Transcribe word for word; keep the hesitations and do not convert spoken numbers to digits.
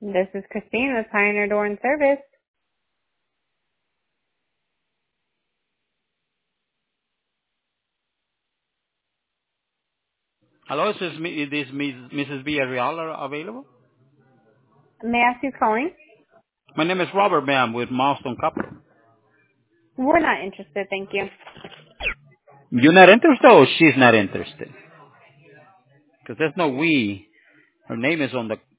This is Christine with Pioneer Door and Service. Hello, is this, me- is this Missus Villarreal available? May I ask who's calling? My name is Robert, ma'am, with Milestone Capital. We're not interested, thank you. You're not interested or she's not interested? Because there's no we. Her name is on the